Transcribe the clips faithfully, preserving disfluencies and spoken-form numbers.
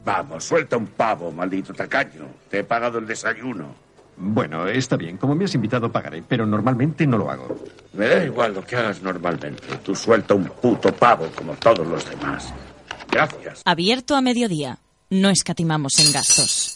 Vamos, suelta un pavo, maldito tacaño. Te he pagado el desayuno. Bueno, está bien. Como me has invitado, pagaré, pero normalmente no lo hago. Me da igual lo que hagas normalmente. Tú suelta un puto pavo como todos los demás. Gracias. Abierto a mediodía. No escatimamos en gastos.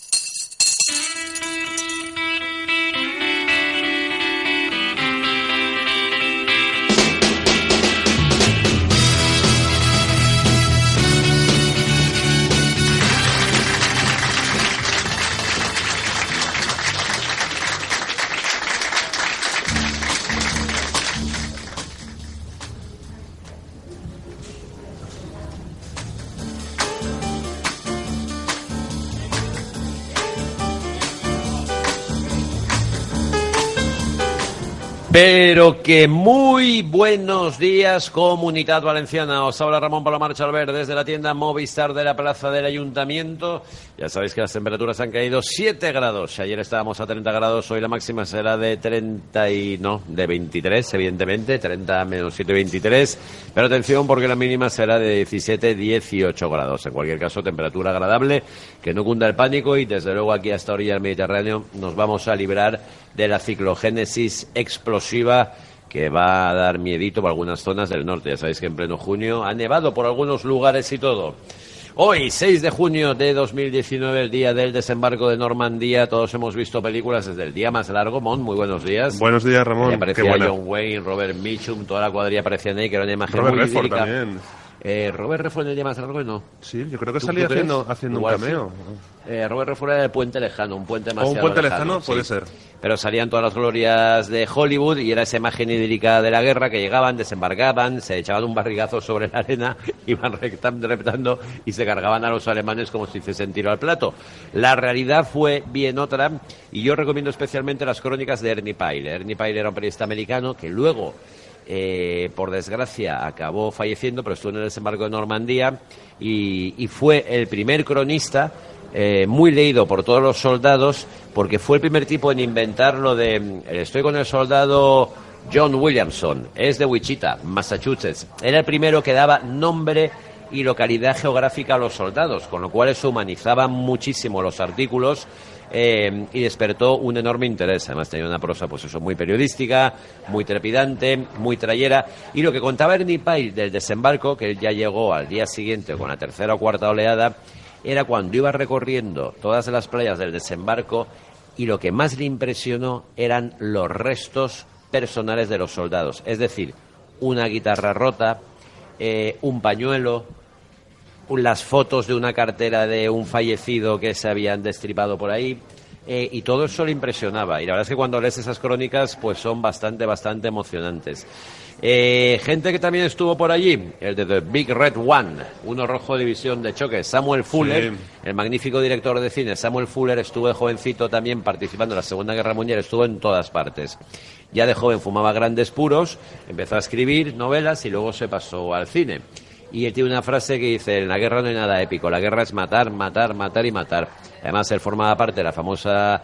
Pero que muy buenos días, Comunidad Valenciana. Os habla Ramón Palomar Chalver desde la tienda Movistar de la Plaza del Ayuntamiento. Ya sabéis que las temperaturas han caído siete grados. Ayer estábamos a treinta grados, hoy la máxima será de treinta y... no, de veintitrés, evidentemente, treinta menos siete, veintitrés. Pero atención porque la mínima será de diecisiete, dieciocho grados. En cualquier caso, temperatura agradable, que no cunda el pánico y desde luego aquí a esta orilla del Mediterráneo nos vamos a librar de la ciclogénesis explosiva que va a dar miedito por algunas zonas del norte. Ya sabéis que en pleno junio ha nevado por algunos lugares y todo. Hoy, seis de junio de dos mil diecinueve, el día del desembarco de Normandía. Todos hemos visto películas desde el día más largo. Mon, muy buenos días. Buenos días, Ramón. Ahí aparecía John Wayne, Robert Mitchum, toda la cuadrilla aparecía ahí, que era una imagen Robert muy Redford lírica. también. Eh, Robert Redford en el día más largo, no. Sí, yo creo que salía haciendo, haciendo un cameo. Sí. Eh, Robert Redford era el Puente Lejano, un puente demasiado O un puente lejano, lejano, sí. puede ser. Pero salían todas las glorias de Hollywood y era esa imagen idílica de la guerra que llegaban, desembarcaban, se echaban un barrigazo sobre la arena, iban reptando y se cargaban a los alemanes como si hiciesen tiro al plato. La realidad fue bien otra y yo recomiendo especialmente las crónicas de Ernie Pyle. Ernie Pyle era un periodista americano que luego... Eh, por desgracia acabó falleciendo, pero estuvo en el desembarco de Normandía y, y fue el primer cronista eh, muy leído por todos los soldados, porque fue el primer tipo en inventar lo de estoy con el soldado John Williamson, es de Wichita, Massachusetts. Era el primero que daba nombre y localidad geográfica a los soldados, con lo cual eso humanizaba muchísimo los artículos. Eh, y despertó un enorme interés. Además tenía una prosa, pues eso, muy periodística, muy trepidante, muy trayera. Y lo que contaba Ernie Pyle del desembarco, que él ya llegó al día siguiente con la tercera o cuarta oleada, era cuando iba recorriendo todas las playas del desembarco y lo que más le impresionó eran los restos personales de los soldados. Es decir, una guitarra rota, eh, un pañuelo, las fotos de una cartera de un fallecido que se habían destripado por ahí, eh, y todo eso le impresionaba. Y la verdad es que cuando lees esas crónicas, pues son bastante, bastante emocionantes. Eh, gente que también estuvo por allí, el de The Big Red One, uno rojo de división de choque, Samuel Fuller, sí. El magnífico director de cine Samuel Fuller estuvo de jovencito también participando en la Segunda Guerra Mundial, estuvo en todas partes. Ya de joven fumaba grandes puros, empezó a escribir novelas y luego se pasó al cine. Y él tiene una frase que dice, en la guerra no hay nada épico, la guerra es matar, matar, matar y matar. Además, él formaba parte de la famosa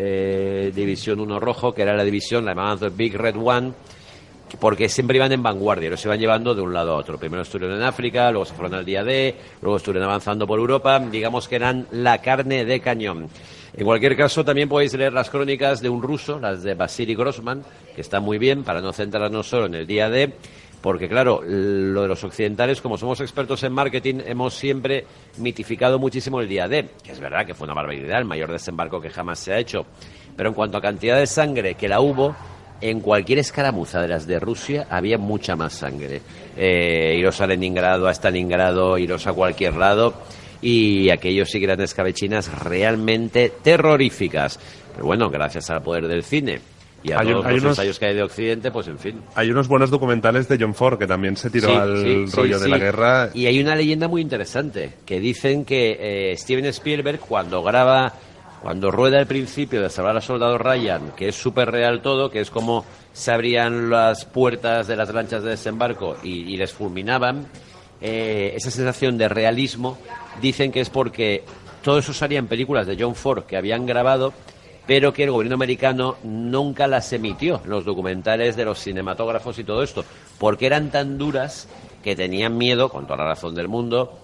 eh, División uno Rojo, que era la división, la llamaban The Big Red One, porque siempre iban en vanguardia, los iban llevando de un lado a otro. Primero estuvieron en África, luego se fueron al día D, luego estuvieron avanzando por Europa, digamos que eran la carne de cañón. En cualquier caso, también podéis leer las crónicas de un ruso, las de Vasily Grossman, que están muy bien, para no centrarnos solo en el día D, porque claro, lo de los occidentales, como somos expertos en marketing, hemos siempre mitificado muchísimo el día D, que es verdad que fue una barbaridad, el mayor desembarco que jamás se ha hecho. Pero en cuanto a cantidad de sangre que la hubo, en cualquier escaramuza de las de Rusia había mucha más sangre. Eh, iros a Leningrado, a Stalingrado, iros a cualquier lado, y aquellos sí que eran escabechinas realmente terroríficas. Pero bueno, gracias al poder del cine y a hay, todos hay los unos, ensayos que hay de Occidente, pues en fin. Hay unos buenos documentales de John Ford que también se tiró sí, al sí, rollo sí, de sí. la guerra. Y hay una leyenda muy interesante, que dicen que eh, Steven Spielberg, cuando graba, cuando rueda el principio de Salvar al Soldado Ryan, que es súper real todo, que es como se abrían las puertas de las lanchas de desembarco y, y les fulminaban, eh, esa sensación de realismo, dicen que es porque todo eso salía en películas de John Ford que habían grabado, pero que el gobierno americano nunca las emitió, los documentales de los cinematógrafos y todo esto, porque eran tan duras que tenían miedo, con toda la razón del mundo,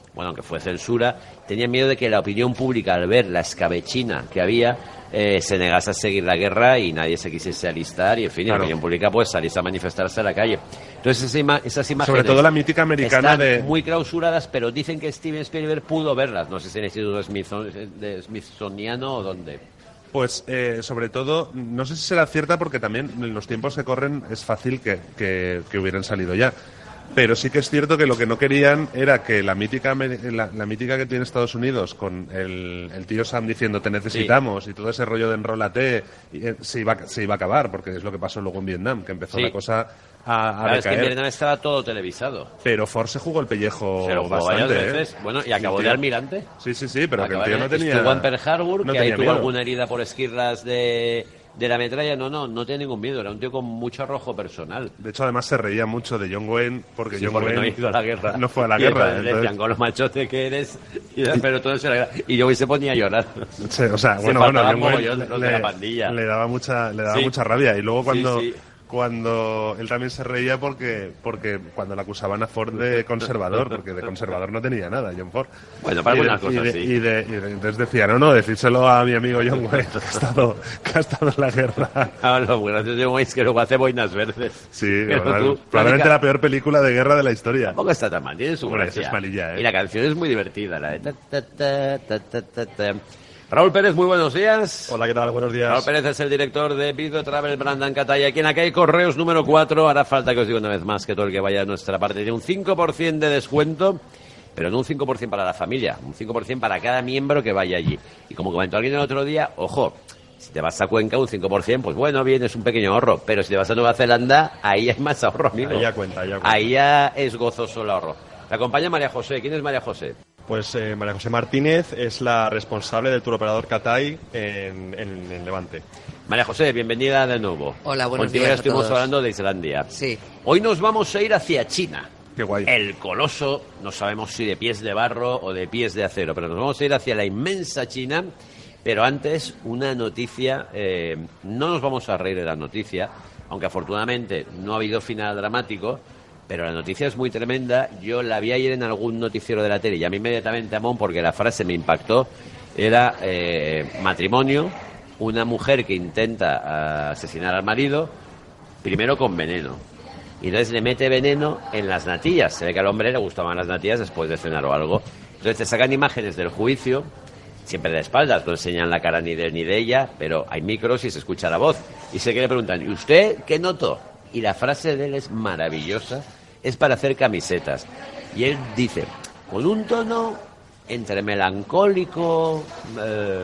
bueno, aunque fue censura, tenían miedo de que la opinión pública, al ver la escabechina que había, eh, se negase a seguir la guerra y nadie se quisiese alistar, y en fin, claro. La opinión pública pues salís a manifestarse a la calle. Entonces esa ima- esas imágenes, sobre todo la mítica americana, están de muy clausuradas, pero dicen que Steven Spielberg pudo verlas, no sé si en el Instituto Smithson- de Smithsoniano o dónde. Pues eh, sobre todo, no sé si será cierta porque también en los tiempos que corren es fácil que, que, que hubieran salido ya. Pero sí que es cierto que lo que no querían era que la mítica la, la mítica que tiene Estados Unidos con el, el tío Sam diciendo te necesitamos, sí, y todo ese rollo de enrólate, y, eh, se, iba, se iba a acabar, porque es lo que pasó luego en Vietnam, que empezó sí. la cosa a, a claro, decaer. Es que en Vietnam estaba todo televisado. Pero Ford se jugó el pellejo se lo jugó bastante, varias veces. ¿eh? Bueno, y acabó sí, de almirante. Sí, sí, sí, pero que el tío no tenía... Estuvo en Pearl Harbor, no que ahí tuvo miedo. alguna herida por esquirlas de... de la metralla. No, no, no tiene ningún miedo, era un tío con mucho arrojo personal. De hecho, además se reía mucho de John Wayne porque sí, John porque Wayne no ha ido a la guerra. No fue a la y guerra. Le entonces... decían, con lo machote que eres, y, pero todo eso era... Y John Wayne se ponía a llorar. Sí, o sea, se bueno, bueno, John Wayne le, los de la pandilla. le daba mucha, le daba sí. mucha rabia. Y luego cuando... Sí, sí. Cuando él también se reía porque porque cuando le acusaban a Ford de conservador, porque de conservador no tenía nada, John Ford. Bueno, para algunas cosas y, sí. y, de, y de, entonces decía, no, no, decídselo a mi amigo John Wayne, que ha estado, que ha estado en la guerra. Ah, lo muy gracioso de John Wayne es que luego hace boinas verdes. Sí, bueno, tú, probablemente la peor película de guerra de la historia. Tampoco está tan mal, tiene su bueno, gracia. Es malilla, ¿eh? Y la canción es muy divertida, la de... Ta, ta, ta, ta, ta, ta, ta. Raúl Pérez, muy buenos días. Hola, ¿qué tal? Buenos días. Raúl Pérez es el director de Video Travel Brand Catalla. Aquí en la calle Correos número cuatro. Hará falta que os diga una vez más que todo el que vaya a nuestra parte tiene un cinco por ciento de descuento, pero no un cinco por ciento para la familia, un cinco por ciento para cada miembro que vaya allí. Y como comentó alguien el otro día, ojo, si te vas a Cuenca un cinco por ciento, pues bueno, bien, es un pequeño ahorro. Pero si te vas a Nueva Zelanda, ahí hay más ahorro, amigo. Ahí ya cuenta, ahí ya cuenta. Ahí ya es gozoso el ahorro. Te acompaña María José. ¿Quién es María José? Pues eh, María José Martínez es la responsable del turoperador Cathay en, en, en Levante. María José, bienvenida de nuevo. Hola, buenos Contigo días ya estuvimos a todos. hablando de Islandia. Sí. Hoy nos vamos a ir hacia China. Qué guay. El coloso, no sabemos si de pies de barro o de pies de acero, pero nos vamos a ir hacia la inmensa China. Pero antes, una noticia, eh, no nos vamos a reír de la noticia, aunque afortunadamente no ha habido final dramático. Pero la noticia es muy tremenda. Yo la vi ayer en algún noticiero de la tele y a mí inmediatamente amón porque la frase me impactó. Era eh, matrimonio, una mujer que intenta asesinar al marido, primero con veneno. Y entonces le mete veneno en las natillas. Se ve que al hombre le gustaban las natillas después de cenar o algo. Entonces te sacan imágenes del juicio, siempre de espaldas, no enseñan la cara ni de él ni de ella, pero hay micros y se escucha la voz. Y sé que le preguntan, ¿y usted qué notó? Y la frase de él es maravillosa. Es para hacer camisetas. Y él dice, con un tono entre melancólico, eh,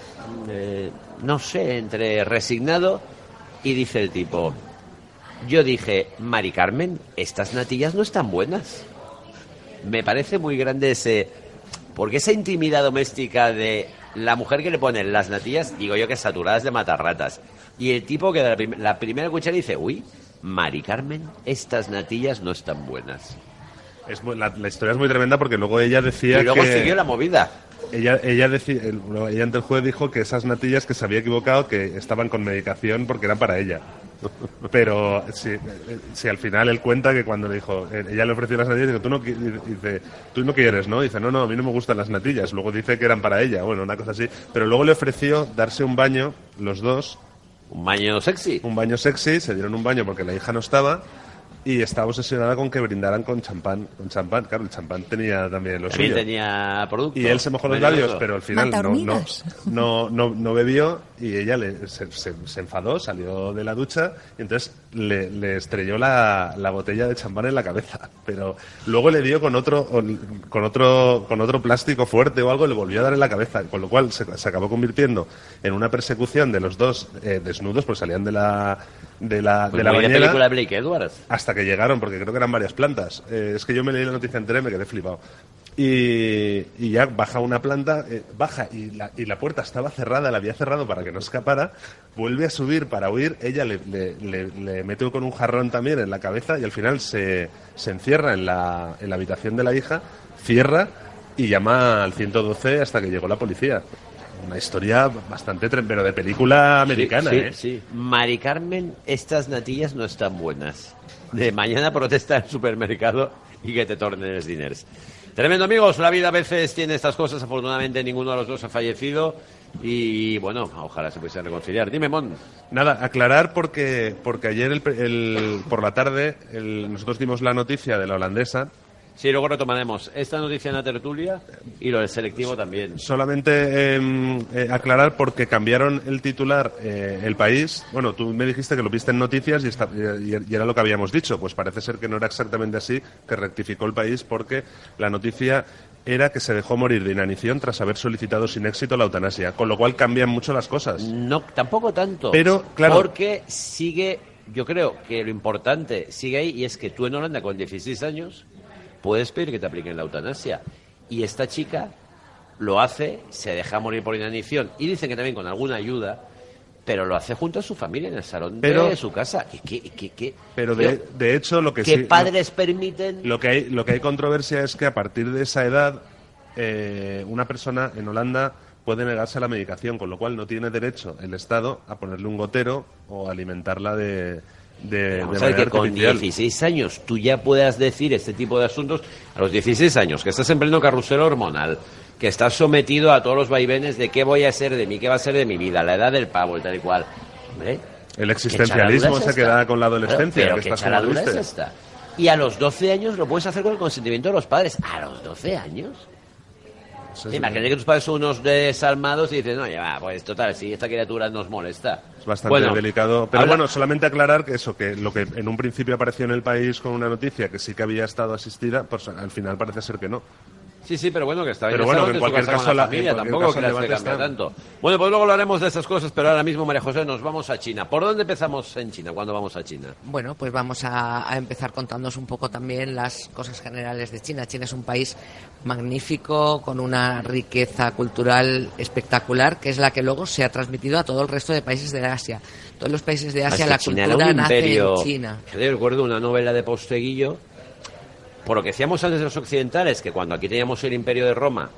eh, no sé, entre resignado, y dice el tipo, yo dije, Mari Carmen, estas natillas no están buenas. Me parece muy grande ese... Porque esa intimidad doméstica de la mujer que le pone las natillas, digo yo que saturadas de matarratas, y el tipo que da la, prim- la primera cuchara dice, uy, Mari Carmen, estas natillas no están buenas. Es muy, la, la historia es muy tremenda porque luego ella decía y luego que... siguió la movida. Ella, ella, decía, el, ella ante el juez dijo que esas natillas que se había equivocado, que estaban con medicación porque eran para ella. Pero si, si al final él cuenta que cuando le dijo, ella le ofreció las natillas, dice, tú no, dice, tú no quieres, ¿no? Dice, no, no, a mí no me gustan las natillas. Luego dice que eran para ella, bueno, una cosa así. Pero luego le ofreció darse un baño, los dos. Un baño sexy. Un baño sexy, se dieron un baño porque la hija no estaba. Y estaba obsesionada con que brindaran con champán. Con champán, claro, el champán tenía también lo También suyo. tenía producto. Y él se mojó los venenoso. labios, pero al final no, no, no, no, no bebió y ella le, se, se, se enfadó, salió de la ducha y entonces le, le estrelló la, la botella de champán en la cabeza. Pero luego le dio con otro, con otro, con otro plástico fuerte o algo y le volvió a dar en la cabeza, con lo cual se, se acabó convirtiendo en una persecución de los dos eh, desnudos, pues salían de la, de la, Pues de la muy de bañera. película de Blake Edwards. Hasta que llegaron, porque creo que eran varias plantas. Eh, es que yo me leí la noticia entera y me quedé flipado. Y, y ya baja una planta, eh, baja y la, y la puerta estaba cerrada, la había cerrado para que no escapara, vuelve a subir para huir, ella le, le, le, le mete con un jarrón también en la cabeza y al final se, se encierra en la, en la habitación de la hija, cierra y llama al ciento doce hasta que llegó la policía. Una historia bastante, tre- pero de película americana, sí, sí, ¿eh? Sí, Mari Carmen, estas natillas no están buenas. De mañana protesta en el supermercado y que te tornen los diners. Tremendo, amigos. La vida a veces tiene estas cosas. Afortunadamente ninguno de los dos ha fallecido. Y bueno, ojalá se pudiese reconciliar. Dime, Mon. Nada, aclarar porque porque ayer el, el, por la tarde el, nosotros dimos la noticia de la holandesa. Sí, luego retomaremos esta noticia en la tertulia y lo del selectivo también. Solamente eh, eh, aclarar porque cambiaron el titular eh, El País. Bueno, tú me dijiste que lo viste en noticias y, está, y, y era lo que habíamos dicho. Pues parece ser que no era exactamente así, que rectificó El País porque la noticia era que se dejó morir de inanición tras haber solicitado sin éxito la eutanasia, con lo cual cambian mucho las cosas. No, tampoco tanto. Pero, claro. Porque sigue, yo creo que lo importante sigue ahí, y es que tú en Holanda con dieciséis años puedes pedir que te apliquen la eutanasia. Y esta chica lo hace, se deja morir por inanición, y dicen que también con alguna ayuda, pero lo hace junto a su familia en el salón pero, de su casa. ¿Qué, qué, qué, qué? Pero de, de hecho lo que ¿Qué sí, padres lo, permiten? Lo que hay, lo que hay controversia es que a partir de esa edad eh, una persona en Holanda puede negarse a la medicación, con lo cual no tiene derecho el Estado a ponerle un gotero o alimentarla de de, Vamos de a ver que manera con artificial. dieciséis años tú ya puedas decir este tipo de asuntos, a los dieciséis años, que estás en pleno carrusel hormonal, que estás sometido a todos los vaivenes de qué voy a ser de mí, qué va a ser de mi vida, la edad del pavo y tal y cual. Hombre, el existencialismo se queda con la adolescencia. Pero que qué estás charadura como es triste. esta. Y a los doce años lo puedes hacer con el consentimiento de los padres. ¿A los doce años? Sí, Sí, imagínate que tus padres son unos desalmados y dices, no, ya va, pues total, si esta criatura nos molesta. Es bastante Bueno, delicado. Pero habla- bueno, solamente aclarar que eso, que lo que en un principio apareció en El País con una noticia que sí que había estado asistida, pues al final parece ser que no. Sí, sí, pero bueno, que estaba Pero en bueno, el que en salón de su cualquier casa con caso la la- familia, en cualquier tampoco caso el creas que debate cambia está. tanto. Bueno, pues luego hablaremos de estas cosas, pero ahora mismo, María José, nos vamos a China. ¿Por dónde empezamos en China? ¿Cuándo vamos a China? Bueno, pues vamos a, a empezar contándoos un poco también las cosas generales de China. China es un país magnífico, con una riqueza cultural espectacular, que es la que luego se ha transmitido a todo el resto de países de Asia. Todos los países de Asia, Es que la China era cultura un nace imperio. en China. Yo recuerdo una novela de Posteguillo, por lo que decíamos antes de los occidentales, que cuando aquí teníamos el imperio de Roma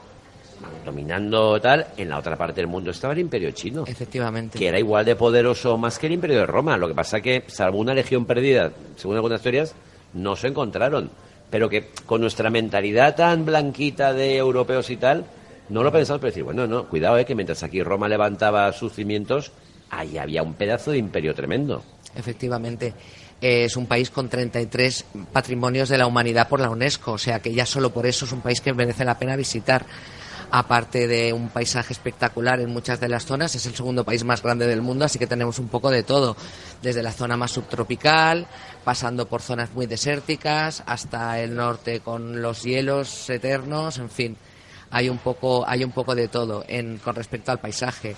dominando tal, en la otra parte del mundo estaba el imperio chino, Efectivamente. que era igual de poderoso más que el imperio de Roma. Lo que pasa que, salvo una legión perdida, según algunas teorías, no se encontraron. Pero que con nuestra mentalidad tan blanquita de europeos y tal, no lo pensamos, pero decir, bueno, no, cuidado, eh, que mientras aquí Roma levantaba sus cimientos, ahí había un pedazo de imperio tremendo. Efectivamente. Eh, es un país con treinta y tres patrimonios de la humanidad por la UNESCO, o sea que ya solo por eso es un país que merece la pena visitar. Aparte de un paisaje espectacular en muchas de las zonas, es el segundo país más grande del mundo, así que tenemos un poco de todo, desde la zona más subtropical, pasando por zonas muy desérticas, hasta el norte con los hielos eternos, en fin, hay un poco, hay un poco de todo en, con respecto al paisaje.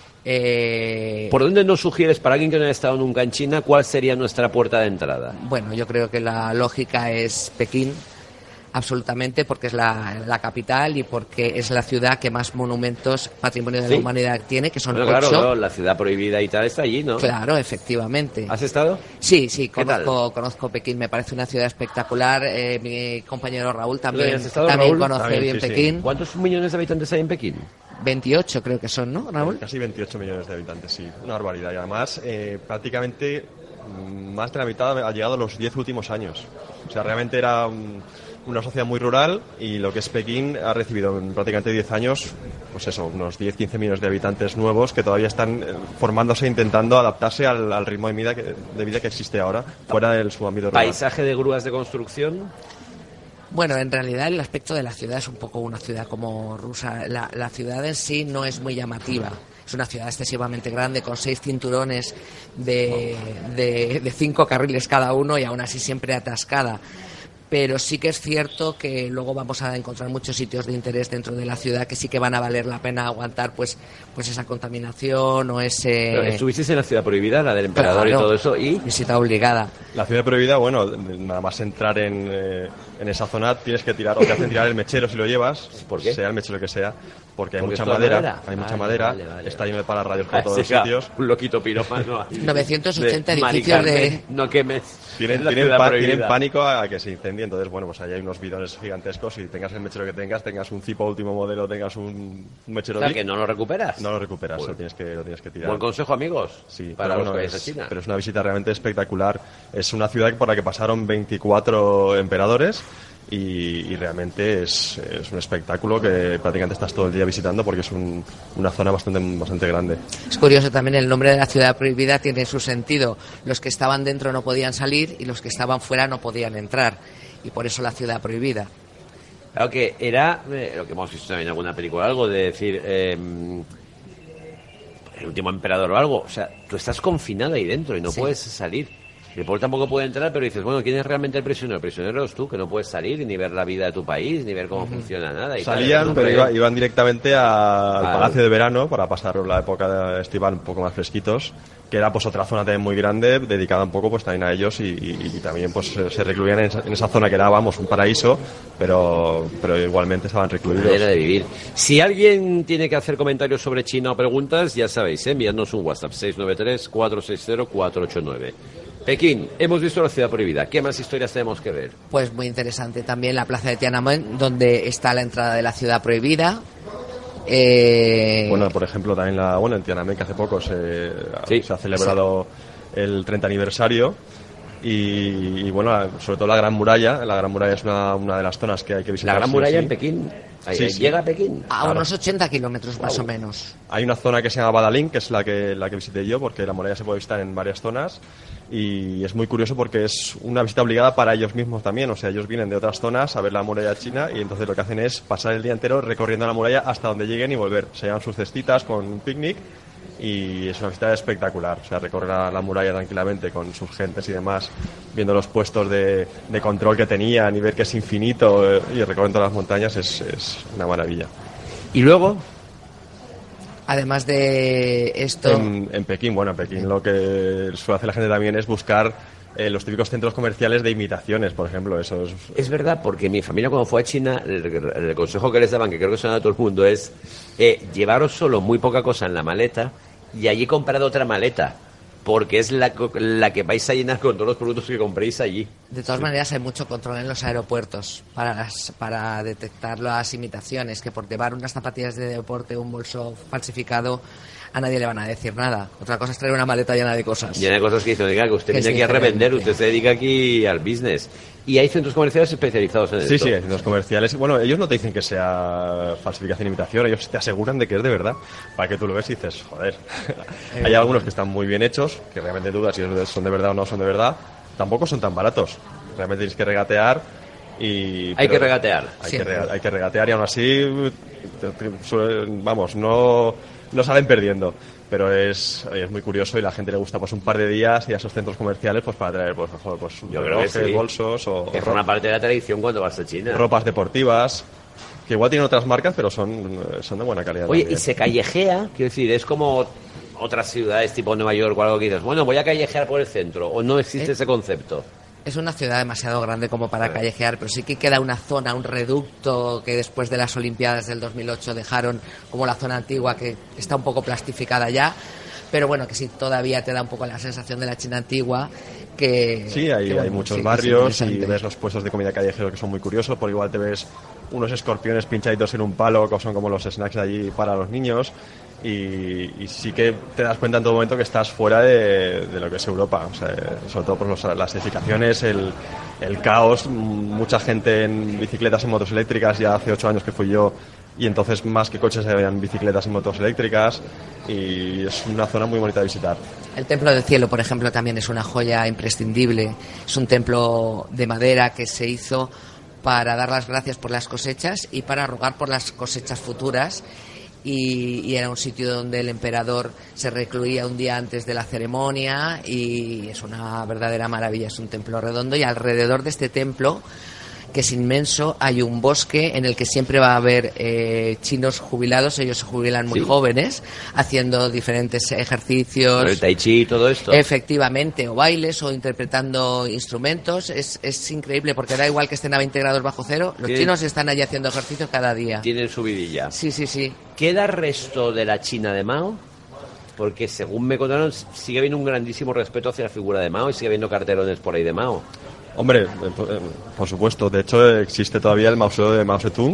Eh, ¿Por dónde nos sugieres, para alguien que no haya estado nunca en China, cuál sería nuestra puerta de entrada? Bueno, yo creo que la lógica es Pekín, absolutamente, porque es la, la capital y porque es la ciudad que más monumentos patrimonio de ¿Sí? la humanidad tiene, que son Bueno, claro, ocho. claro, la ciudad prohibida y tal está allí, ¿no? Claro, efectivamente. ¿Has estado? Sí, sí, ¿Qué tal? conozco, conozco Pekín, me parece una ciudad espectacular. Eh, mi compañero Raúl también, ¿Has estado, también Raúl? conoce También, bien sí, sí. Pekín. ¿Cuántos millones de habitantes hay en Pekín? veintiocho creo que son, ¿no, Raúl? Casi veintiocho millones de habitantes, sí. Una barbaridad. Y además, eh, prácticamente mm, más de la mitad ha llegado en los diez últimos años. O sea, realmente era un- una sociedad muy rural y lo que es Pekín ha recibido en prácticamente diez años, pues eso, unos diez quince millones de habitantes nuevos que todavía están eh, formándose, intentando adaptarse al, al ritmo de vida, que, de vida que existe ahora, fuera del su ámbito rural. ¿Paisaje de grúas de construcción? Bueno, en realidad el aspecto de la ciudad es un poco una ciudad como rusa. La, la ciudad en sí no es muy llamativa. Es una ciudad excesivamente grande, con seis cinturones de, de, de cinco carriles cada uno y aún así siempre atascada. Pero sí que es cierto que luego vamos a encontrar muchos sitios de interés dentro de la ciudad que sí que van a valer la pena aguantar pues pues esa contaminación o ese... Pero ¿estuvisteis en la ciudad prohibida, la del emperador y Claro, todo eso? ¿Y? visita obligada. La ciudad prohibida, bueno, nada más entrar en, eh, en esa zona tienes que tirar, o te hacen tirar el mechero si lo llevas, ¿Por qué? sea el mechero que sea, porque hay Porque mucha es toda madera, madera. hay mucha Vale, madera, vale, vale, está vale. lleno de pararrayos por todos Sí, los claro, sitios. un loquito pirómano. novecientos ochenta De, Mari edificios de... Carmen, no quemes. Tienen, la tienen, ciudad pa- prohibida. tienen pánico a que se incendie, entonces bueno, pues ahí hay unos bidones gigantescos y tengas el mechero que tengas, tengas un Zipo último modelo, tengas un, un mechero O sea, Vic, que no lo recuperas. no lo recuperas, Bueno. lo tienes que, lo tienes que tirar. Buen consejo, amigos, Sí, para pero los bueno, que vais a es, China. pero es una visita realmente espectacular. Es una ciudad por la que pasaron veinticuatro emperadores y, y realmente es, es un espectáculo que prácticamente estás todo el día visitando porque es un, una zona bastante, bastante grande. Es curioso también, el nombre de la ciudad prohibida tiene su sentido. Los que estaban dentro no podían salir y los que estaban fuera no podían entrar, y por eso la ciudad prohibida. Claro que era eh, lo que hemos visto también en alguna película, algo de decir eh, el último emperador o algo, o sea, tú estás confinado ahí dentro y no Sí. puedes salir. El pueblo tampoco puede entrar, pero dices, bueno, ¿quién es realmente el prisionero? El prisionero eres tú, que no puedes salir ni ver la vida de tu país, ni ver cómo uh-huh. funciona nada. Y Salían, tal, pero iba, iban directamente a, al Ah, Palacio de Verano para pasar la época estival un poco más fresquitos, que era pues otra zona también muy grande, dedicada un poco pues también a ellos y, y, y también pues se, se recluían en esa, en esa zona que era, vamos, un paraíso, pero, pero igualmente estaban recluidos. Manera de vivir. Si alguien tiene que hacer comentarios sobre China o preguntas, ya sabéis, ¿eh? Enviadnos un WhatsApp seis nueve tres, cuatro seis cero, cuatro ocho nueve. Pekín, hemos visto la ciudad prohibida. ¿Qué más historias tenemos que ver? Pues muy interesante también la plaza de Tiananmen, donde está la entrada de la ciudad prohibida. Eh... Bueno, por ejemplo, también la, bueno, en Tiananmen, que hace poco se, sí, se ha celebrado sí. el treinta aniversario. Y, y bueno, sobre todo la Gran Muralla. La Gran Muralla es una, una de las zonas que hay que visitar. La Gran Muralla sí, en Pekín. Ahí, sí, ahí sí. ¿Llega a Pekín? A claro. unos ochenta kilómetros más wow. o menos. Hay una zona que se llama Badaling, que es la que, la que visité yo, porque la muralla se puede visitar en varias zonas. Y es muy curioso porque es una visita obligada para ellos mismos también. O sea, ellos vienen de otras zonas a ver la muralla china y entonces lo que hacen es pasar el día entero recorriendo la muralla hasta donde lleguen y volver. Se llevan sus cestitas con un picnic y es una visita espectacular. O sea, recorrer la, la muralla tranquilamente con sus gentes y demás, viendo los puestos de, de control que tenían y ver que es infinito eh, y recorrer todas las montañas es, es una maravilla. ¿Y luego? Además de esto... En, en Pekín, bueno, en Pekín lo que suele hacer la gente también es buscar eh, los típicos centros comerciales de imitaciones, por ejemplo. Eso es... es verdad, porque mi familia cuando fue a China, el, el consejo que les daban, que creo que suena a todo el mundo, es eh, llevaros solo muy poca cosa en la maleta y allí comprad otra maleta, porque es la, la que vais a llenar con todos los productos que compréis allí. De todas sí. maneras, hay mucho control en los aeropuertos para las, para detectar las imitaciones, que por llevar unas zapatillas de deporte o un bolso falsificado a nadie le van a decir nada. Otra cosa es traer una maleta llena de cosas. Llena de cosas que dicen, oiga, que usted que viene aquí a revender, usted se dedica aquí al business. Y hay centros comerciales especializados en sí, esto. Sí, sí, hay centros comerciales. Bueno, ellos no te dicen que sea falsificación e imitación, ellos te aseguran de que es de verdad. Para que tú lo ves y dices, joder. Hay algunos que están muy bien hechos, que realmente dudas si son de verdad o no son de verdad. Tampoco son tan baratos. Realmente tienes que regatear y... Hay que regatear. Hay que, rega- hay que regatear y aún así, te- te- vamos, no, no salen perdiendo. Pero es, es muy curioso y a la gente le gusta pues un par de días ir a esos centros comerciales pues para traer pues, mejor, pues Yo creo que sí. bolsos o que forma parte de la tradición cuando vas a China. ropas deportivas, que igual tienen otras marcas pero son, son de buena calidad. Oye, también. y se callejea, quiero decir, es como otras ciudades tipo Nueva York o algo que dices, bueno, voy a callejear por el centro, o no existe ¿Eh? ese concepto. Es una ciudad demasiado grande como para callejear, pero sí que queda una zona, un reducto que después de las Olimpiadas del dos mil ocho dejaron como la zona antigua, que está un poco plastificada ya, pero bueno, que sí todavía te da un poco la sensación de la China antigua. Que, sí, hay, que, bueno, hay muchos sí, barrios y ves los puestos de comida callejera que son muy curiosos, por igual te ves unos escorpiones pinchaditos en un palo, que son como los snacks de allí para los niños. Y, y sí que te das cuenta en todo momento que estás fuera de, de lo que es Europa, o sea, sobre todo por los, las edificaciones, el, el caos, mucha gente en bicicletas y motos eléctricas. Ya hace ocho años que fui yo y entonces más que coches habían bicicletas y motos eléctricas y es una zona muy bonita de visitar. El Templo del Cielo, por ejemplo, también es una joya imprescindible. Es un templo de madera que se hizo para dar las gracias por las cosechas y para rogar por las cosechas futuras. Y, y era un sitio donde el emperador se recluía un día antes de la ceremonia y es una verdadera maravilla. Es un templo redondo y alrededor de este templo, que es inmenso, hay un bosque en el que siempre va a haber eh, chinos jubilados. Ellos se jubilan muy sí. jóvenes, haciendo diferentes ejercicios, el tai chi y todo esto, efectivamente, o bailes o interpretando instrumentos. Es, es increíble porque da igual que estén a veinte grados bajo cero, los ¿Tienen? chinos están allí haciendo ejercicios cada día. Tienen su vidilla. Sí, sí, sí. ¿Queda resto de la China de Mao? Porque según me contaron sigue habiendo un grandísimo respeto hacia la figura de Mao y sigue habiendo cartelones por ahí de Mao. Hombre, por supuesto. De hecho, existe todavía el mausoleo de Mao Zedong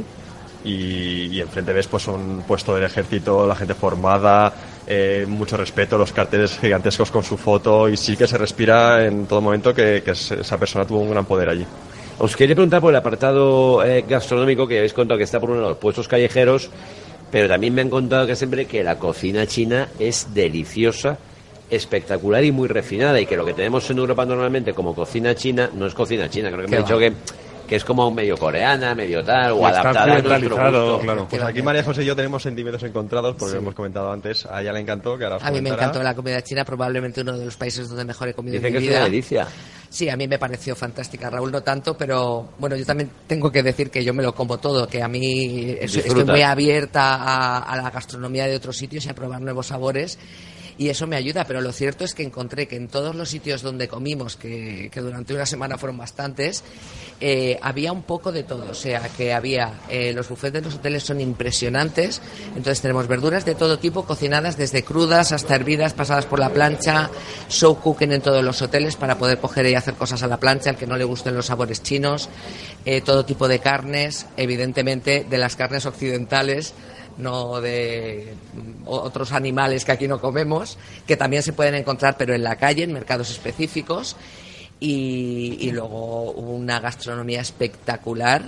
y, y enfrente ves pues un puesto del ejército, la gente formada, eh, mucho respeto, los carteles gigantescos con su foto y sí que se respira en todo momento que, que esa persona tuvo un gran poder allí. Os quería preguntar por el apartado eh, gastronómico, que habéis contado que está por uno de los puestos callejeros, pero también me han contado que siempre que la cocina china es deliciosa, espectacular y muy refinada, y que lo que tenemos en Europa normalmente como cocina china no es cocina china. Creo que me ha dicho que, que es como medio coreana, medio tal, o está adaptada a nuestro gusto. Claro. Pues aquí María José y yo tenemos sentimientos encontrados, porque sí. Hemos comentado antes, a ella le encantó, que ahora os A mí me comentará. encantó la comida china, probablemente uno de los países donde mejor he comido Dice en que mi es vida. una delicia. Sí, a mí me pareció fantástica. Raúl no tanto, pero bueno, yo también tengo que decir que yo me lo como todo, que a mí es- estoy muy abierta a, a la gastronomía de otros sitios y a probar nuevos sabores. Y eso me ayuda, pero lo cierto es que encontré que en todos los sitios donde comimos, que, que durante una semana fueron bastantes, eh, había un poco de todo. O sea, que había, eh, los buffets de los hoteles son impresionantes, entonces tenemos verduras de todo tipo, cocinadas desde crudas hasta hervidas, pasadas por la plancha, show cooking en todos los hoteles para poder coger y hacer cosas a la plancha, al que no le gusten los sabores chinos, eh, todo tipo de carnes, evidentemente de las carnes occidentales, no de otros animales que aquí no comemos, que también se pueden encontrar, pero en la calle, en mercados específicos, y, y luego una gastronomía espectacular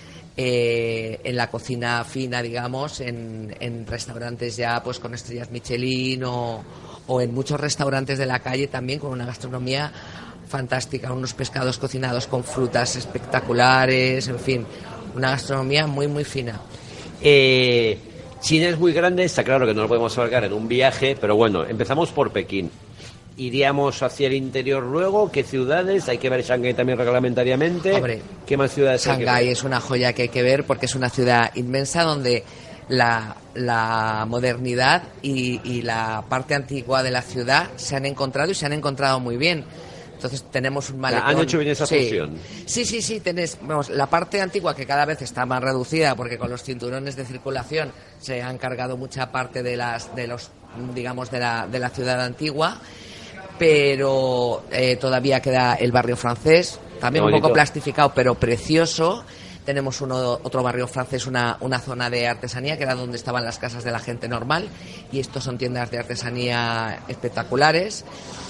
eh, en la cocina fina, digamos, en, en restaurantes ya pues con estrellas Michelin o, o en muchos restaurantes de la calle también con una gastronomía fantástica, unos pescados cocinados con frutas espectaculares, en fin, una gastronomía muy muy fina. Eh, China es muy grande, está claro que no lo podemos abarcar en un viaje, pero bueno, empezamos por Pekín. ¿Iríamos hacia el interior luego? ¿Qué ciudades? Hay que ver Shanghái también reglamentariamente. Hombre, ¿qué más ciudades hay que Shanghái ver? es una joya que hay que ver porque es una ciudad inmensa donde la, la modernidad y, y la parte antigua de la ciudad se han encontrado y se han encontrado muy bien. Entonces tenemos un malecón. Han hecho bien esa sí. fusión. Sí, sí, sí, tenés, vamos, la parte antigua que cada vez está más reducida porque con los cinturones de circulación se han cargado mucha parte de las de los digamos de la de la ciudad antigua, pero eh, todavía queda el barrio francés, también un poco plastificado, pero precioso. Tenemos uno, otro barrio francés, una, una zona de artesanía, que era donde estaban las casas de la gente normal, y estos son tiendas de artesanía espectaculares.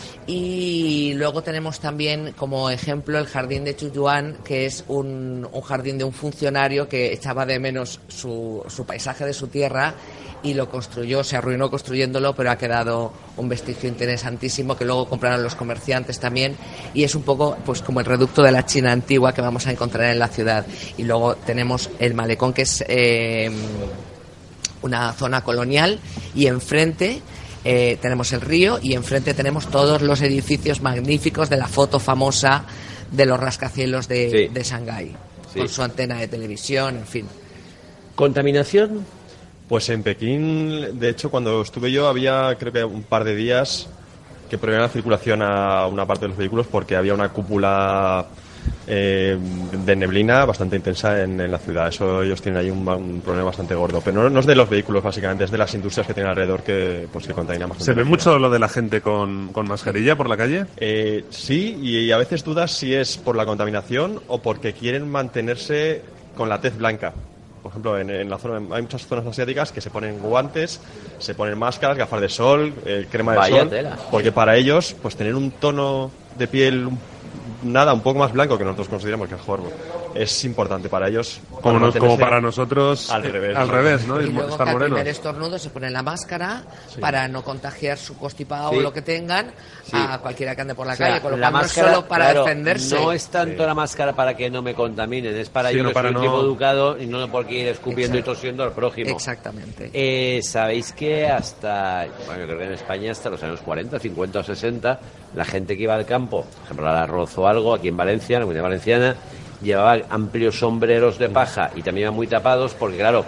Y luego tenemos también como ejemplo el jardín de Chuyuan, que es un, un jardín de un funcionario que echaba de menos su, su paisaje de su tierra y lo construyó, se arruinó construyéndolo, pero ha quedado un vestigio interesantísimo que luego compraron los comerciantes también, y es un poco pues como el reducto de la China antigua que vamos a encontrar en la ciudad. Y luego tenemos el malecón, que es eh, una zona colonial, y enfrente eh, tenemos el río, y enfrente tenemos todos los edificios magníficos de la foto famosa de los rascacielos de, sí. de Shanghái, sí. con su antena de televisión, en fin. ¿Contaminación? Pues en Pekín, de hecho, cuando estuve yo había, creo que un par de días que prohibían la circulación a una parte de los vehículos porque había una cúpula eh, de neblina bastante intensa en, en la ciudad. Eso ellos tienen ahí un, un problema bastante gordo. Pero no, no es de los vehículos, básicamente, es de las industrias que tienen alrededor que, pues, que contaminan bastante. ¿Se ve mucho lo de la gente con, con mascarilla por la calle? Eh, sí, y a veces dudas si es por la contaminación o porque quieren mantenerse con la tez blanca. Por ejemplo, en, en la zona hay muchas zonas asiáticas que se ponen guantes, se ponen máscaras, gafas de sol, eh, crema de Vaya sol, tela. porque para ellos, pues tener un tono de piel un- nada un poco más blanco que nosotros consideramos que mejor es importante para ellos. Como, para nos- como mantenerse- para nosotros, al revés, al ¿no? revés, ¿no? Y Y luego estar que al morenos. primer estornudo se pone la máscara para no contagiar su constipado Sí. o lo que tengan Sí. a cualquiera que ande por la O sea, calle, con lo la cual máscara, no es solo para claro, defenderse. no es tanto la máscara para que no me contaminen, es para Sí, yo no que para soy un no- tipo educado y no porque ir escupiendo Exacto. y tosiendo al prójimo. Exactamente. Eh, Sabéis que hasta, bueno, yo creo que en España hasta los años cuarenta, cincuenta o sesenta, la gente que iba al campo, por ejemplo al arroz o algo, aquí en Valencia, en la Comunidad Valenciana, llevaba amplios sombreros de paja y también iban muy tapados porque, claro,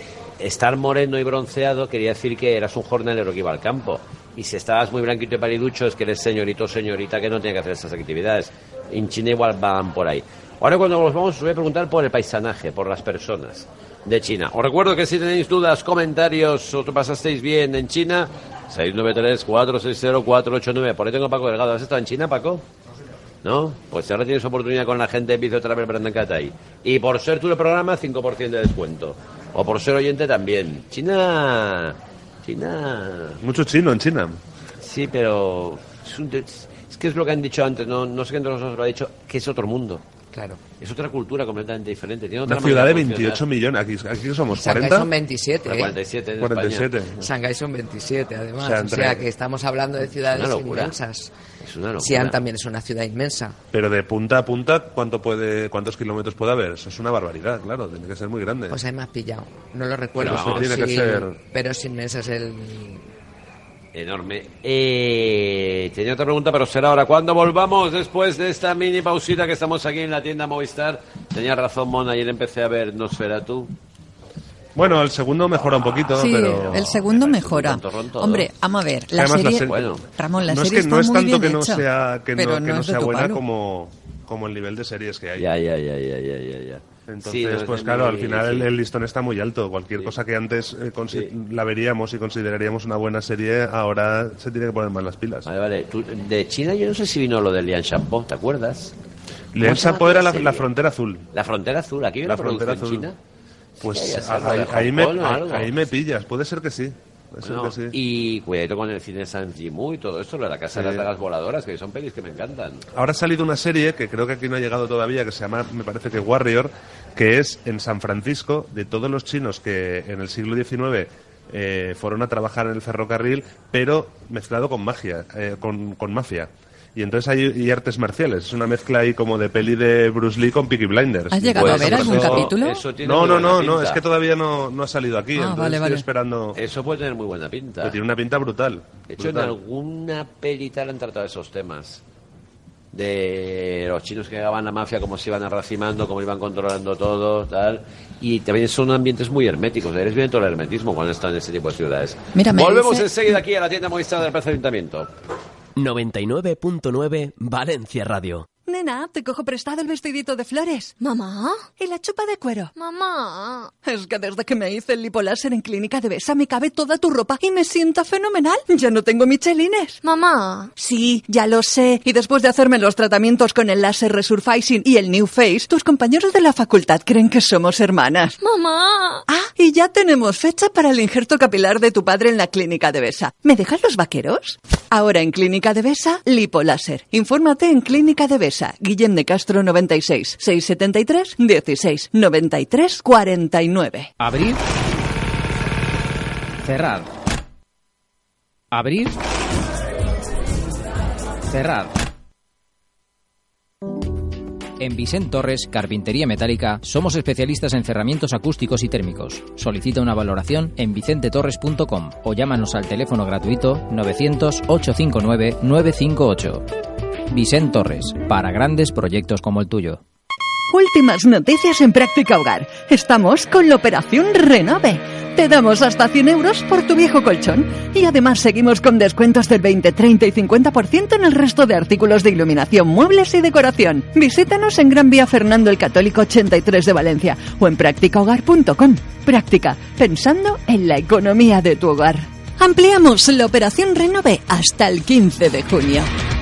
estar moreno y bronceado quería decir que eras un jornalero que iba al campo. Y si estabas muy blanquito y paliducho es que eres señorito o señorita que no tiene que hacer esas actividades. En China igual van por ahí. Ahora cuando nos vamos os voy a preguntar por el paisanaje, por las personas de China. Os recuerdo que si tenéis dudas, comentarios, os lo pasasteis bien en China, seis nueve tres, cuatro seis cero, cuatro ocho nueve. Por ahí tengo a Paco Delgado. ¿Has estado en China, Paco? ¿No? Pues ahora tienes oportunidad con la gente de Vicio Travel Brandon Catay. Y por ser tú el programa, cinco por ciento de descuento. O por ser oyente también. China... China... Mucho chino en China. Sí, pero... Es, un- es que es lo que han dicho antes, no, no sé quién de nosotros lo ha dicho, que es otro mundo. Claro. Es otra cultura completamente diferente. Tiene otra Una ciudad de manera veintiocho funcionar. millones. Aquí, aquí somos Shanghái cuarenta. son veintisiete, ¿eh? cuarenta y siete en cuarenta y siete. España. Shanghái son veintisiete, además. O sea, O entre- sea, que estamos hablando de ciudades Una locura. inmensas. Es una locura. Xi'an también es una ciudad inmensa. Pero de punta a punta, ¿cuánto puede, ¿cuántos kilómetros puede haber? Eso es una barbaridad, claro. Tiene que ser muy grande. Pues ahí me has pillado. No lo recuerdo. Pero vamos, tiene que sí, ser- pero es inmensa, es el... Enorme. Eh, tenía otra pregunta, pero será ahora. Cuando volvamos después de esta mini pausita que estamos aquí en la tienda Movistar. Tenía razón, Mona, ayer empecé a ver Nosferatu. Bueno, el segundo mejora un poquito, Sí, pero... el segundo mejora. tonto ron todo. Hombre, vamos a ver, la Además, la serie... serie- Bueno. Ramón, la no es serie que no está es muy tanto bien que no hecha, sea, que pero no, que no es de sea tu buena palo. como, como el nivel de series que hay. Ya, ya, ya, ya, ya, ya, ya. Entonces, Sí, no, es pues de claro, mi- al final el, sí. el listón está muy alto. Cualquier Sí. cosa que antes eh, consi- Sí. la veríamos y consideraríamos una buena serie, ahora se tiene que poner más las pilas. Vale, vale. Tú, de China yo no sé si vino lo de Lian Shampo, ¿te acuerdas? Lian ¿Cómo se llama Shampo era la, serie? la frontera azul. La frontera azul. ¿Aquí hay La una producción frontera azul. china? Pues Sí, ya sé, a- algo de ahí, ahí me, Hong Kong o algo. ahí me pillas. Puede ser que sí. Puede ser Bueno, que sí. y cuidado con el cine San Jimu y todo esto, lo de la Casa de Sí. las Dagas Voladoras, que son pelis que me encantan. Ahora ha salido una serie que creo que aquí no ha llegado todavía, que se llama, me parece que Warrior, que es en San Francisco, de todos los chinos que en el siglo diecinueve eh, fueron a trabajar en el ferrocarril, pero mezclado con magia, eh, con, con mafia. Y entonces hay y artes marciales. Es una mezcla ahí como de peli de Bruce Lee con Peaky Blinders. ¿Has llegado Pues a ver algún eso- capítulo? eso tiene No, muy no, buena no, no, pinta. es que todavía no, no ha salido aquí. Ah, entonces vale, estoy vale. esperando. Eso puede tener muy buena pinta. Que tiene una pinta brutal. De hecho, en brutal. alguna peli tal han tratado esos temas. De los chinos que llegaban a la mafia, cómo se iban arracimando, cómo iban controlando todo, tal. Y también son ambientes muy herméticos. Eres bien todo el hermetismo cuando están en ese tipo de ciudades. Mira, me Volvemos dice- enseguida aquí a la tienda Movistar del Plaza Ayuntamiento. noventa y nueve punto nueve Valencia Radio. Nena, te cojo prestado el vestidito de flores. Mamá, ¿Y la chupa de cuero? mamá. Es que desde que me hice el lipoláser en Clínica de Besa me cabe toda tu ropa y me sienta fenomenal. Ya no tengo michelines. Mamá. Sí, ya lo sé. Y después de hacerme los tratamientos con el láser Resurfacing y el New Face, tus compañeros de la facultad creen que somos hermanas. Mamá. Ah, y ya tenemos fecha para el injerto capilar de tu padre en la Clínica de Besa. ¿Me dejan los vaqueros? Ahora en Clínica de Besa, lipoláser. Infórmate en Clínica de Besa. Guillem de Castro noventa y seis, seiscientos setenta y tres, dieciséis, noventa y tres, cuarenta y nueve. Abrir. Cerrar. Abrir. Cerrar. En Vicent Torres, Carpintería Metálica, somos especialistas en cerramientos acústicos y térmicos. Solicita una valoración en vicente torres punto com o llámanos al teléfono gratuito novecientos, ochocientos cincuenta y nueve, novecientos cincuenta y ocho. Vicent Torres, para grandes proyectos como el tuyo. Últimas noticias en Práctica Hogar. Estamos con la operación Renove. Te damos hasta cien euros por tu viejo colchón. Y además seguimos con descuentos del veinte, treinta y cincuenta por ciento en el resto de artículos de iluminación, muebles y decoración. Visítanos en Gran Vía Fernando el Católico ochenta y tres de Valencia o en práctica hogar punto com. Práctica, pensando en la economía de tu hogar. Ampliamos la operación Renove hasta el quince de junio.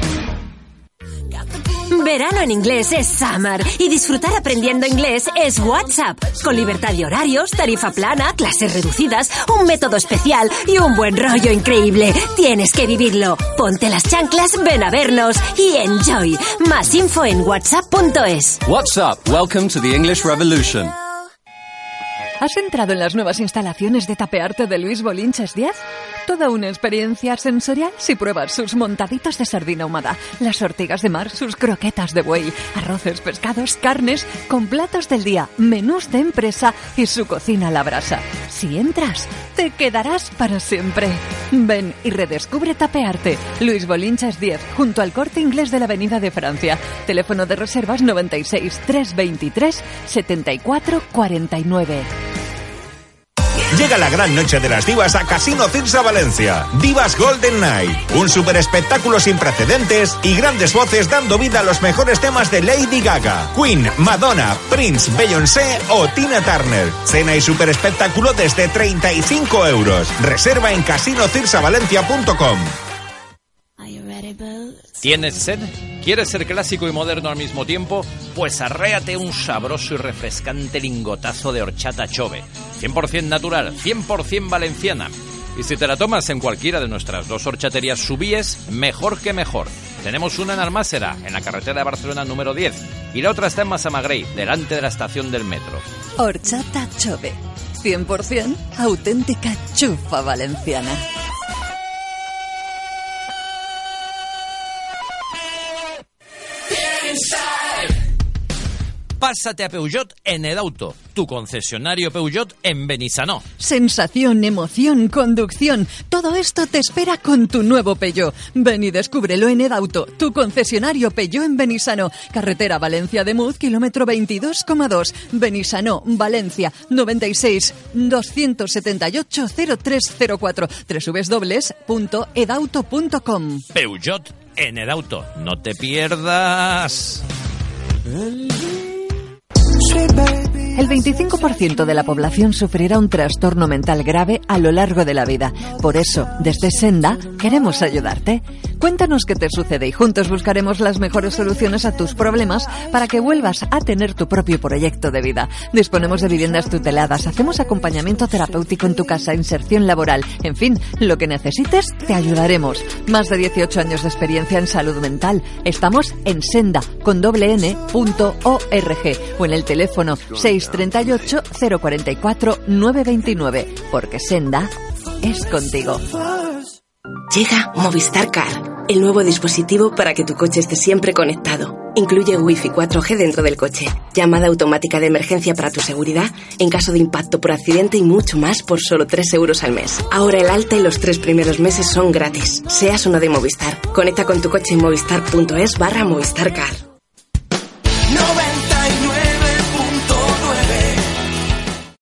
Verano en inglés es Summer y disfrutar aprendiendo inglés es WhatsApp. Con libertad de horarios, tarifa plana, clases reducidas, un método especial y un buen rollo increíble. Tienes que vivirlo. Ponte las chanclas, ven a vernos y enjoy. Más info en whatsapp punto es. WhatsApp, welcome to the English Revolution. ¿Has entrado en las nuevas instalaciones de Tapearte de Luis Bolinches diez? Toda una experiencia sensorial si pruebas sus montaditos de sardina ahumada, las ortigas de mar, sus croquetas de buey, arroces, pescados, carnes, con platos del día, menús de empresa y su cocina a la brasa. Si entras, te quedarás para siempre. Ven y redescubre Tapearte. Luis Bolinches diez, junto al Corte Inglés de la Avenida de Francia. Teléfono de reservas noventa y seis, trescientos veintitrés, setenta y cuatro cuarenta y nueve. Llega la gran noche de las divas a Casino Cirsa Valencia. Divas Golden Night. Un super espectáculo sin precedentes y grandes voces dando vida a los mejores temas de Lady Gaga, Queen, Madonna, Prince, Beyoncé o Tina Turner. Cena y super espectáculo desde treinta y cinco euros. Reserva en casino cirsa valencia punto com. ¿Tienes sed? ¿Quieres ser clásico y moderno al mismo tiempo? Pues arréate un sabroso y refrescante lingotazo de horchata Chove. cien por ciento natural, cien por ciento valenciana. Y si te la tomas en cualquiera de nuestras dos horchaterías Subíes, mejor que mejor. Tenemos una en Almásera, en la carretera de Barcelona número diez, y la otra está en Massamagrell, delante de la estación del metro. Horchata Chove, cien por ciento auténtica chufa valenciana. Pásate a Peugeot en Edauto, tu concesionario Peugeot en Benissanó. Sensación, emoción, conducción, todo esto te espera con tu nuevo Peugeot. Ven y descúbrelo en Edauto, tu concesionario Peugeot en Benissanó. Carretera Valencia de Muz, kilómetro veintidós coma dos. Benissanó, Valencia, noventa y seis, doscientos setenta y ocho, cero tres cero cuatro. doble u doble u doble u punto edauto punto com. Peugeot en Edauto, no te pierdas. El veinticinco por ciento de la población sufrirá un trastorno mental grave a lo largo de la vida. Por eso, desde Senda, queremos ayudarte. Cuéntanos qué te sucede y juntos buscaremos las mejores soluciones a tus problemas para que vuelvas a tener tu propio proyecto de vida. Disponemos de viviendas tuteladas, hacemos acompañamiento terapéutico en tu casa, inserción laboral, en fin, lo que necesites, te ayudaremos. Más de dieciocho años de experiencia en salud mental. Estamos en senda, con doble n, punto org, o en el teléfono seis treinta y ocho, cero cuarenta y cuatro, nueve veintinueve, porque Senda es contigo. Llega Movistar Car, el nuevo dispositivo para que tu coche esté siempre conectado. Incluye Wi-Fi cuatro G dentro del coche, llamada automática de emergencia para tu seguridad en caso de impacto por accidente y mucho más por solo tres euros al mes. Ahora el alta y los tres primeros meses son gratis. Seas uno de Movistar. Conecta con tu coche en movistar punto es barra Movistar Car.